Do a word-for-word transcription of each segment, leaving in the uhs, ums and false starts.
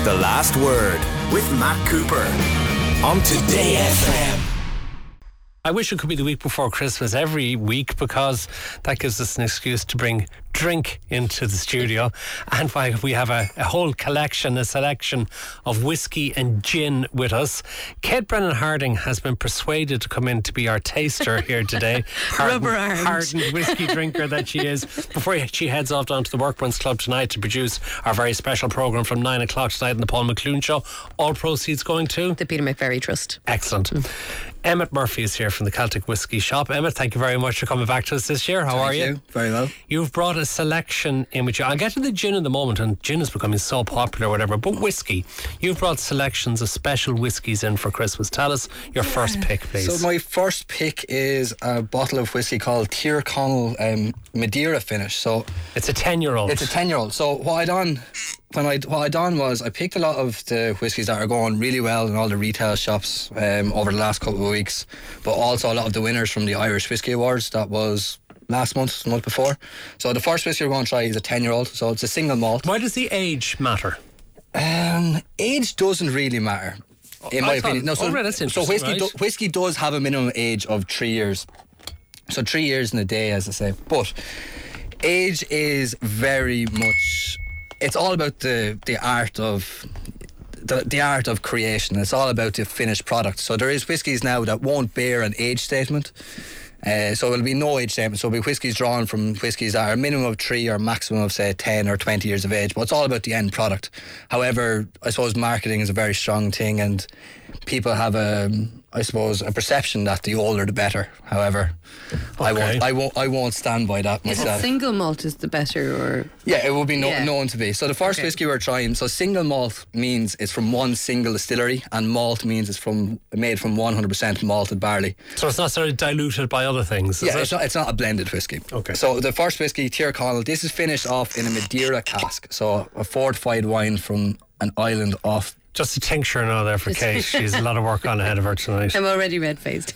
The Last Word with Matt Cooper on Today F M. I wish it could be the week before Christmas every week, because that gives us an excuse to bring drink into the studio, and why we have a, a whole collection, a selection of whiskey and gin with us. Kate Brennan Harding has been persuaded to come in to be our taster here today. Hardened, Rubber armed. hardened whiskey drinker that she is, before she heads off down to the Workman's Club tonight to produce our very special programme from nine o'clock tonight on the Paul McClune Show. All proceeds going to The Peter McVerry Trust. Excellent. Mm. Emmett Murphy is here from the Celtic Whisky Shop. Emmett, thank you very much for coming back to us this year. How thank are you? you? Very well. You've brought a selection in with you. I'll get to the gin in the moment, and gin is becoming so popular or whatever, but whiskey. You've brought selections of special whiskies in for Christmas. Tell us your first pick, please. So my first pick is a bottle of whiskey called Tyrconnell um, Madeira finish. So it's a ten-year-old. It's a ten-year-old. So what I done... When I what I done was I picked a lot of the whiskies that are going really well in all the retail shops um, over the last couple of weeks, but also a lot of the winners from the Irish Whiskey Awards that was last month, the month before. So the first whiskey we're going to try is a ten-year-old. So it's a single malt. Why does the age matter? Um, age doesn't really matter, in I my thought, opinion. No, so, oh, right, that's so whiskey right? do, whiskey does have a minimum age of three years. So three years in a day, as I say. But age is very much... It's all about the, the art of the, the art of creation. It's all about the finished product. So there is whiskies now that won't bear an age statement. Uh, so there'll be no age statement. So there'll be whiskies drawn from whiskies that are a minimum of three or maximum of, say, ten or twenty years of age. But it's all about the end product. However, I suppose marketing is a very strong thing, and people have a, I suppose, a perception that the older the better. However, okay. I won't, I won't, I won't stand by that Is myself. it single malt is the better, or yeah, it will be no, yeah. known to be. So the first okay. whiskey we're trying. So single malt means it's from one single distillery, and malt means it's from made from one hundred percent malted barley. So it's not sort of diluted by other things. Is yeah, it? it's not. It's not a blended whiskey. Okay. So the first whiskey, Tyrconnell, this is finished off in a Madeira cask. So a fortified wine from an island off. Just a tincture now there for Kate. She's a lot of work on ahead of her tonight. I'm already red-faced.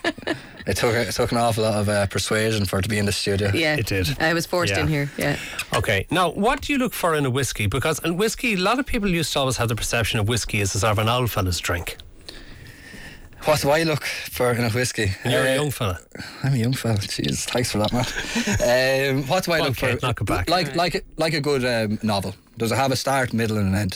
It took it took an awful lot of uh, persuasion for it to be in the studio. Yeah, it did. I was forced yeah. in here. Yeah. Okay. Now, what do you look for in a whiskey? Because in whiskey, a lot of people used to always have the perception of whiskey as a sort of an old fella's drink. What do I look for in a whiskey? And you're uh, a young fella. I'm a young fella. Jeez, thanks for that, Matt. um, what do I Come look on, Kate, for? knock it back. Like, like, a, like a good um, novel. Does it have a start, middle, and an end?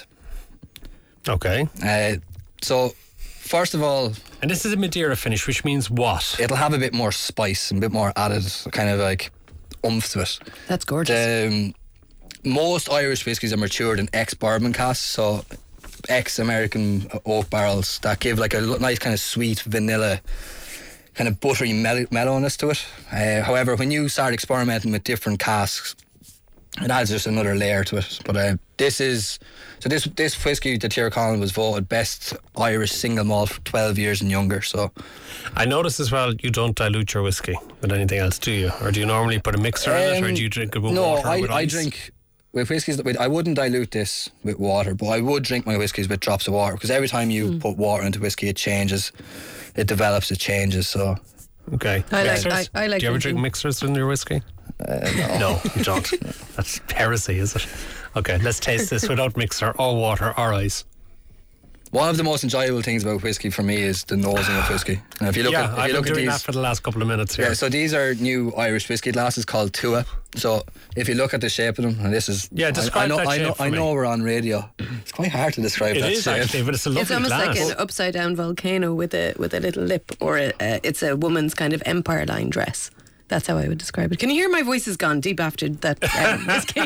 Okay. Uh, so, first of all, and this is a Madeira finish, which means what? It'll have a bit more spice and a bit more added, kind of like oomph to it. That's gorgeous. Um, most Irish whiskies are matured in ex-bourbon casks, so ex-American oak barrels that give like a nice kind of sweet vanilla, kind of buttery mel- mellowness to it. Uh, however, when you start experimenting with different casks, it adds just another layer to it. But uh, this is so this this whiskey, the Tyrconnell, was voted best Irish single malt for twelve years and younger. So I notice as well you don't dilute your whiskey with anything else, do you? Or do you normally put a mixer um, in it, or do you drink it with no, water? No, I, with I ice? drink with whiskies. With, I wouldn't dilute this with water, but I would drink my whiskies with drops of water, because every time you mm. put water into whiskey, it changes, it develops, it changes. So okay, I like, mixers? I, I like. Do you ever drinking. drink mixers in your whiskey? Uh, no. No, you don't. That's heresy, is it? Okay, let's taste this without mixer or water or ice. One of the most enjoyable things about whiskey for me is the nosing of whiskey. And if you look yeah, at, if I've you been look doing at these, that for the last couple of minutes here. Yeah, so these are new Irish whiskey glasses called Tua. So if you look at the shape of them, and this is yeah, describe I, I know, that I know, shape for I know me. we're on radio. It's quite hard to describe it that is shape. actually, but it's a lovely It's almost glass. like an upside down volcano with a with a little lip, or a, uh, it's a woman's kind of empire line dress. That's how I would describe it. Can you hear my voice has gone deep after that um, whiskey?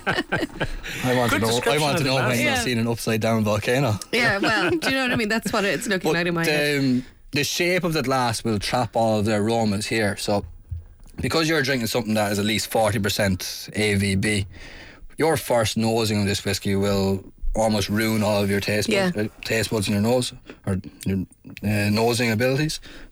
I want Good to know. I want to know when yeah. you've seen an upside down volcano. Yeah, well, do you know what I mean? That's what it's looking But like in my the, head. um, the shape of the glass will trap all of the aromas here. So because you're drinking something that is at least forty percent A V B, your first nosing of this whiskey will almost ruin all of your taste buds, Yeah. uh, taste buds in your nose, or your uh, nosing abilities. So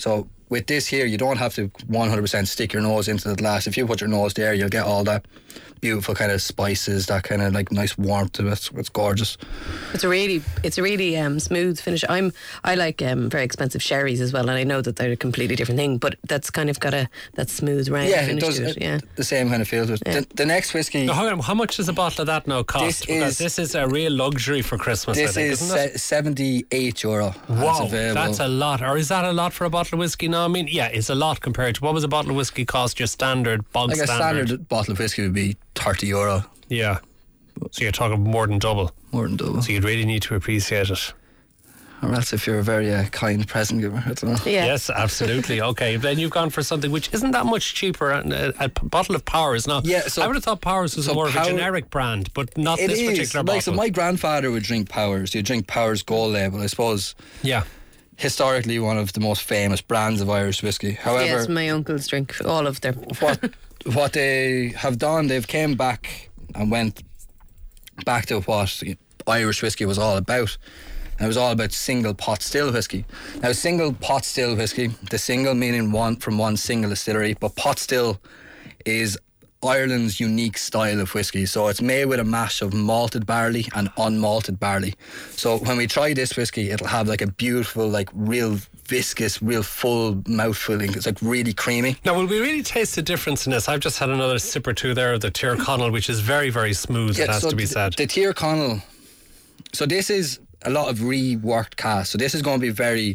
with this here, you don't have to one hundred percent stick your nose into the glass. If you put your nose there, you'll get all that beautiful kind of spices, that kind of like nice warmth to it. It's gorgeous. It's a really, it's a really um, smooth finish. I'm, I like um, very expensive sherries as well, and I know that they're a completely different thing, but that's kind of got a that smooth round Yeah, it finish does. to it. It, Yeah, the same kind of feel to it. Yeah. The, the next whiskey. Now, how, how much does a bottle of that now cost? This because is- this is a real luxury for Christmas, I This think, is isn't it? se- seventy-eight euro. Wow, That's available. that's a lot. Or is that a lot for a bottle of whiskey? No, I mean, yeah, it's a lot compared to what was a bottle of whiskey cost? Your standard, bog like a standard. standard bottle of whiskey would be thirty euro. Yeah. So you're talking more than double. More than double. So you'd really need to appreciate it. Or else if you're a very uh, kind present giver, I don't know. yeah. Yes, absolutely. Okay, then you've gone for something which isn't that much cheaper. A, a p- bottle of Powers. Now, Yeah, so- I would have thought Powers was so more of Power- a generic brand, but not It this is. particular Like, bottle. so my grandfather would drink Powers. He'd drink Powers Gold Label. I suppose yeah. historically one of the most famous brands of Irish whiskey. However, Yes, my uncles drink all of them. what what they have done, they've came back and went back to what Irish whiskey was all about. And it was all about single pot still whiskey. Now, single pot still whiskey, the single meaning one from one single distillery, but pot still is Ireland's unique style of whiskey. So it's made with a mash of malted barley and unmalted barley. So when we try this whiskey, it'll have like a beautiful, like real viscous, real full mouthfeeling. It's like really creamy. Now, will we really taste the difference in this? I've just had another sip or two there of the Tyrconnell, which is very, very smooth, it has so to be th- said. The Tyrconnell, so this is a lot of reworked cast. So this is going to be very,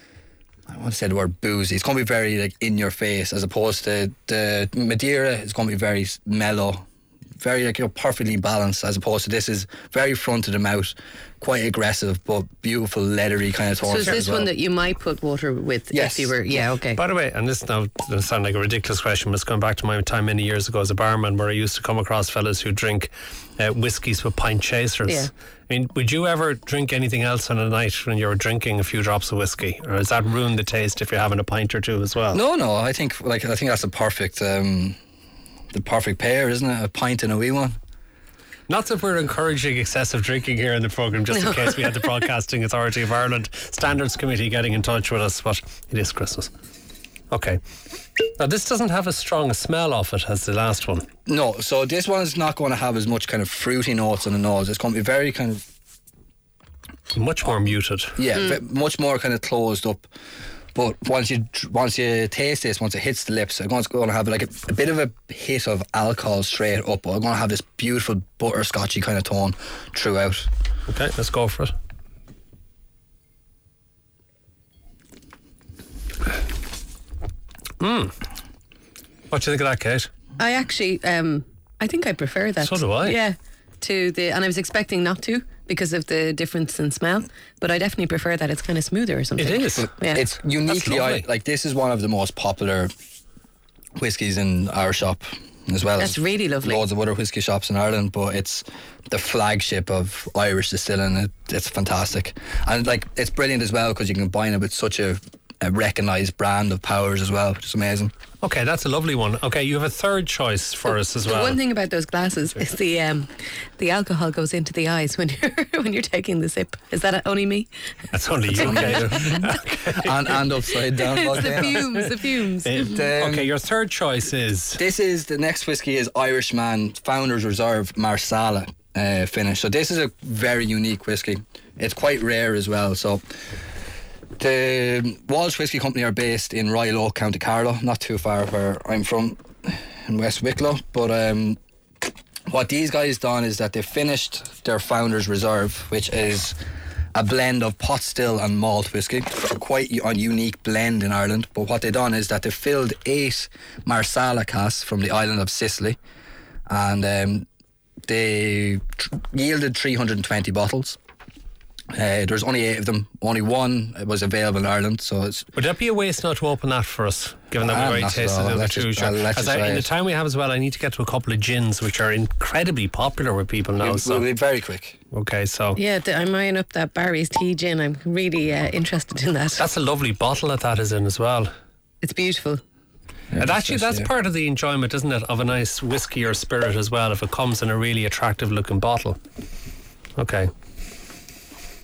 I want to say the word boozy. It's going to be very like in your face, as opposed to the Madeira is going to be very mellow, very like, you know, perfectly balanced, as opposed to this is very front of the mouth, quite aggressive, but beautiful leathery kind of So tones. is this as well. one that you might put water with Yes. if you were? Yeah, okay. By the way, and this now doesn't sound like a ridiculous question, but it's going back to my time many years ago as a barman, where I used to come across fellas who drink uh, whiskies with pint chasers. Yeah. I mean, would you ever drink anything else on a night when you were drinking a few drops of whiskey, or does that ruin the taste if you're having a pint or two as well? No, no. I think like I think that's the perfect, um, the perfect pair, isn't it? A pint and a wee one. Not that we're encouraging excessive drinking here in the programme, just in case we had the Broadcasting Authority of Ireland Standards Committee getting in touch with us, but it is Christmas. Okay. Now, this doesn't have as strong a smell off it as the last one. No, so this one is not going to have as much kind of fruity notes on the nose. It's going to be very kind of Much more muted. yeah, ve- much more kind of closed up. But once you once you taste this, once it hits the lips, I'm going to have like a, a bit of a hit of alcohol straight up. But I'm going to have this beautiful butterscotchy kind of tone throughout. Okay, let's go for it. Mmm. What do you think of that, Kate? I actually, um, I think I prefer that. So do I. Yeah, to the, and I was expecting not to because of the difference in smell, but I definitely prefer that. It's kind of smoother or something. It is. Yeah. It's uniquely lovely. I, like this is one of the most popular whiskies in our shop, as well That's as really lovely. loads of other whiskey shops in Ireland. But it's the flagship of Irish distilling. It, it's fantastic, and like it's brilliant as well because you can combine it with such a, a recognised brand of Powers as well, which is amazing. Okay, that's a lovely one. Okay, you have a third choice for us as The well. one thing about those glasses is the um, the alcohol goes into the eyes when you're when you're taking the sip. Is that only me? That's only you, Kate. and and upside down. It's the volcanoes. fumes, the fumes. It- um, okay, your third choice is... This is the next whiskey is Irishman Founders Reserve Marsala uh, finish. So this is a very unique whiskey. It's quite rare as well. So the Walsh Whisky Company are based in Royal Oak, County Carlow, not too far where I'm from, in West Wicklow. But um, what these guys done is that they finished their Founders Reserve, which is a blend of pot still and malt whiskey. Quite a unique blend in Ireland. But what they done is that they filled eight Marsala casks from the island of Sicily, and um, they tr- yielded three hundred twenty bottles. Uh, there's only eight of them. Only one was available in Ireland, so it's Would that be a waste not to open that for us, given that Ah, we've already not at tasted all. the other Let's two? just- Sure. uh, let's As just I, try in the it. time we have as well, I need to get to a couple of gins, which are incredibly popular with people now. we'll, So, we'll be very quick. okay, so Yeah, the, I'm eyeing up that Barry's tea gin. I'm really uh, interested in that. that's a lovely bottle that that is in as well. It's beautiful. And actually, that's yeah. part of the enjoyment, isn't it, of a nice whiskey or spirit as well, if it comes in a really attractive looking bottle. Okay.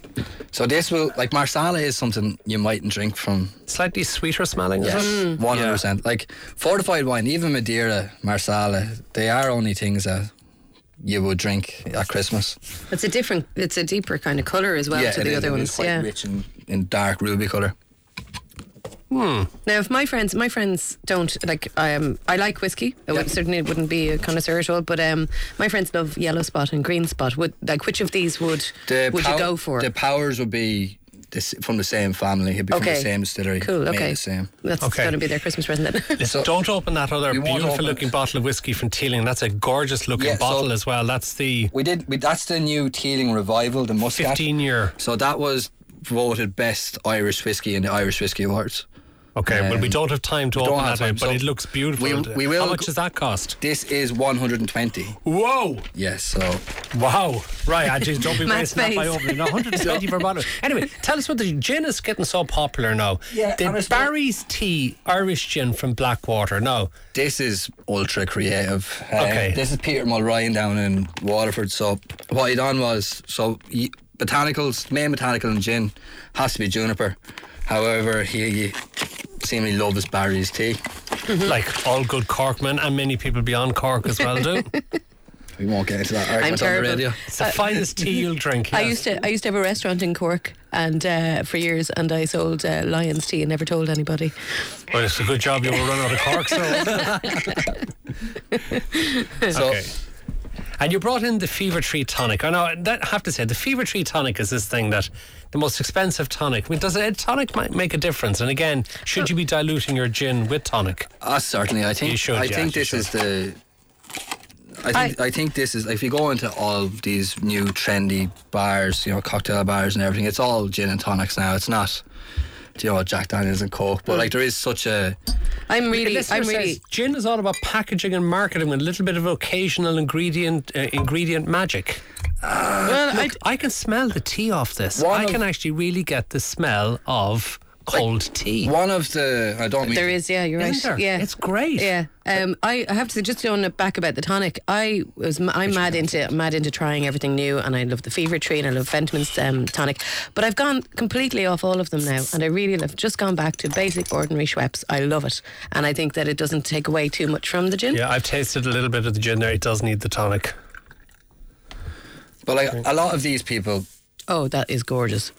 So this will, like, Marsala is something you mightn't drink from. Slightly sweeter smelling, Yes, is it? one hundred percent. Like, fortified wine, even Madeira, Marsala, they are only things that you would drink at Christmas. It's a different, it's a deeper kind of colour as well yeah, to it the is, other it ones. is quite Yeah. rich in, in dark ruby colour. Now, if my friends, my friends don't like, um, I like whiskey. I would, Yeah. certainly wouldn't be a connoisseur at all. But um, my friends love Yellow Spot and Green Spot. Would like which of these would The would pow- you go for? The Powers would be this, from the same family. He'd be from Okay. the same distillery. Cool. made Okay, the same. that's Okay. going to be their Christmas present then. Listen, So- don't open that other We won't beautiful open looking it. bottle of whiskey from Teeling. That's a gorgeous looking Yeah, so- bottle as well. That's the We did. We, that's the new Teeling Revival, the Muscat. fifteen year. So that was voted best Irish whiskey in the Irish Whiskey Awards. Okay, well, we Um, don't have time to we open don't have that out, time, but so it looks beautiful. we- we will How much go- does that cost? This is one hundred twenty. Whoa! Yes. So Wow. Right, I just don't be Matt's wasting that by face. opening. one hundred twenty for a bottle. Anyway, tell us what the gin is getting so popular now. Yeah, the and I suppose- Barry's Tea Irish gin from Blackwater. Now, this is ultra creative. Uh, Okay. This is Peter Mulryan down in Waterford. So what he done was, so he, botanicals, main botanical in gin has to be juniper. However, he seemingly loves Barry's tea. like all good Corkmen and many people beyond Cork as well do. We won't get into that argument on the terrible. radio. It's the finest tea you'll drink. I yes. used to I used to have a restaurant in Cork and uh, for years, and I sold uh, Lion's tea and never told anybody. Well, it's a good job you were run out of Cork, so. So Okay. And you brought in the Fever Tree tonic. I know that I have to say the Fever Tree tonic is this thing that the most expensive tonic. I mean, does a tonic might make a difference? And again, should you be diluting your gin with tonic? uh, certainly, I think You should, I yeah, think you this is should. the. I think I, think this is, if you go into all of these new trendy bars, you know, cocktail bars and everything, it's all gin and tonics now. It's not, you know, Jack Daniels and Coke, but like there is such a. I'm really, Listener I'm really. says gin is all about packaging and marketing with a little bit of occasional ingredient uh, ingredient magic. Well, I, Look, I can smell the tea off this. One I of- can actually really get the smell of cold tea. One of the, I don't mean there is, yeah, you're Isn't right. there? Yeah, It's great. Yeah, um, I, I have to say, just going back about the tonic. I was m- I'm mad into mad into trying everything new, and I love the Fever Tree and I love Fentimans um, tonic. But I've gone completely off all of them now, and I really love just gone back to basic ordinary Schweppes. I love it, and I think that it doesn't take away too much from the gin. Yeah, I've tasted a little bit of the gin there. It does need the tonic. But like a lot of these people, Oh, that is gorgeous.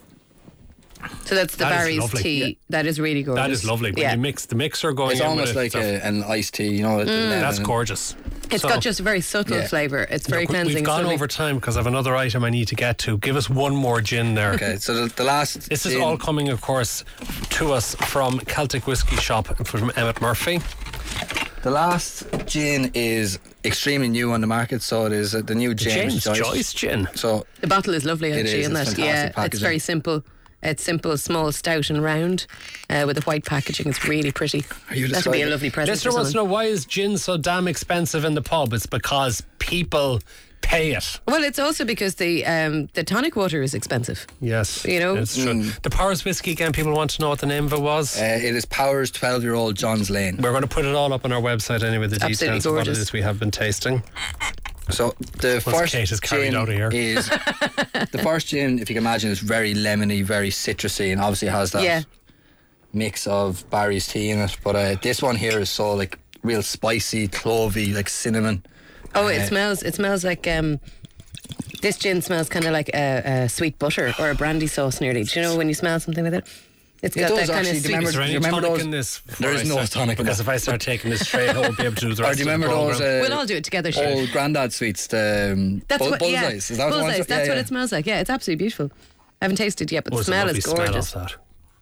So that's the That is Barry's lovely. tea. Yeah. That is really gorgeous. That is lovely. When Yeah. you mix the mixer going it's in almost with like it, a, an iced tea, you know. with the lemon that's and- gorgeous. It's So, got just a very subtle Yeah. flavour. It's very look, we- cleansing. We've gone subtly. over time because I have another item I need to get to. Give us one more gin there. Okay, so the, the last. This is gin- all coming, of course, to us from Celtic Whisky Shop from Emmett Murphy. The last gin is extremely new on the market, so it is uh, the new James, James Joyce. Joyce gin. So The bottle is lovely, It actually, is, in it's that. fantastic Yeah, it's packaging. very simple. It's simple, small, stout, and round, uh, with the white packaging. It's really pretty. Are you That would be a describing- lovely present. Listener for wants to someone. know, why is gin so damn expensive in the pub? It's because people pay it. Well, it's also because the um, the tonic water is expensive. Yes, You know? it's true. The Powers Whiskey, again, people want to know what the name of it was. uh, it is Powers twelve-year-old John's Lane. We're going to put it all up on our website anyway, the Absolutely details of what it gorgeous. is we have been tasting. So the Once first Kate is carried gin out of here. is the first gin. If you can imagine, is very lemony, very citrusy, and obviously has that Yeah. mix of Barry's tea in it. But uh, this one here is so like real spicy, clovey, like cinnamon. Oh, Uh, it smells. It smells like um, this gin smells kind of like a, a sweet butter or a brandy sauce, nearly. Do you know when you smell something like that? It's It got does that kind actually. of Do you sweet. remember- Is there any you remember tonic those- in this? There before is I no start- tonic in Because this. if I start taking this straight, I won't be able to do the Or rest do you of remember the those programme. uh, We'll all do it together. Sure. old Grandad sweets? The um, That's bull, what. bullseyes. Yeah, Is that what the bullseyes. ones? That's yeah, what yeah. it smells like. Yeah, it's absolutely beautiful. I haven't tasted it yet, but Oh, the it's a smell lovely is smell gorgeous. off that.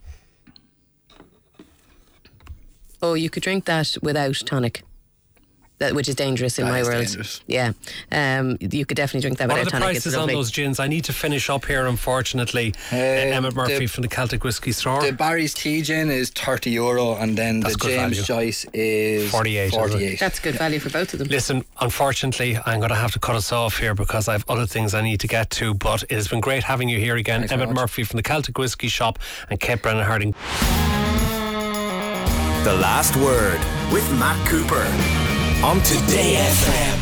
Oh, you could drink that without tonic. That, which is dangerous in That my is world. dangerous. Yeah, um, you could definitely drink that What are without the tonic. It's prices on lovely. those gins? I need to finish up here, unfortunately. Uh, Um, Emmett Murphy the- from the Celtic Whisky Store. The Barry's tea gin is thirty euro, and then That's the good James value. Joyce is forty-eight, is it? forty-eight. That's good value for both of them. Listen, unfortunately, I'm going to have to cut us off here because I have other things I need to get to. But it has been great having you here again. Thanks very Emmett much. Murphy from the Celtic Whisky Shop and Kate Brennan Harding. The Last Word with Matt Cooper on Today F M.